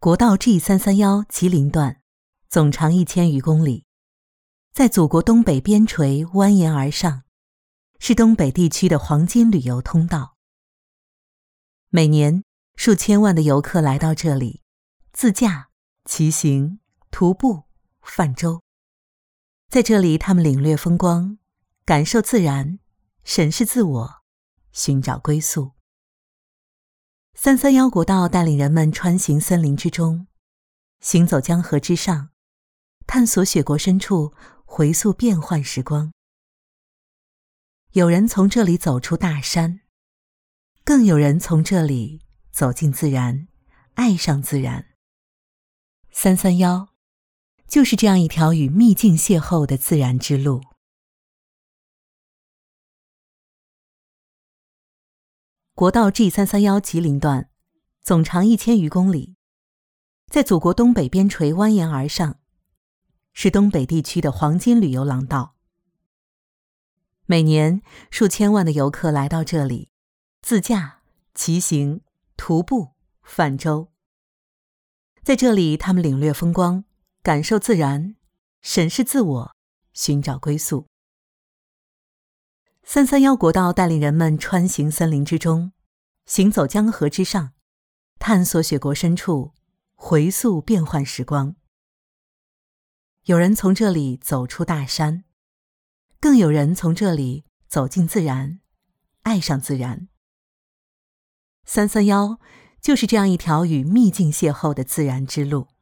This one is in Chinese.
国道 G331吉林段，总长1000余公里，在祖国东北边陲蜿蜒而上，是东北地区的黄金旅游通道。每年数千万的游客来到这里，自驾、骑行、徒步、泛舟。在这里，他们领略风光，感受自然，审视自我，寻找归宿。331国道带领人们穿行森林之中，行走江河之上，探索雪国深处，回溯变幻时光。有人从这里走出大山，更有人从这里走进自然，爱上自然。331就是这样一条与秘境邂逅的自然之路。国道 G331吉林段，总长1000余公里，在祖国东北边陲蜿蜒而上，是东北地区的黄金旅游廊道。每年数千万的游客来到这里，自驾、骑行、徒步、泛舟。在这里，他们领略风光，感受自然，审视自我，寻找归宿。331国道带领人们穿行森林之中，行走江河之上，探索雪国深处，回溯变幻时光。有人从这里走出大山，更有人从这里走进自然，爱上自然。331就是这样一条与秘境邂逅的自然之路。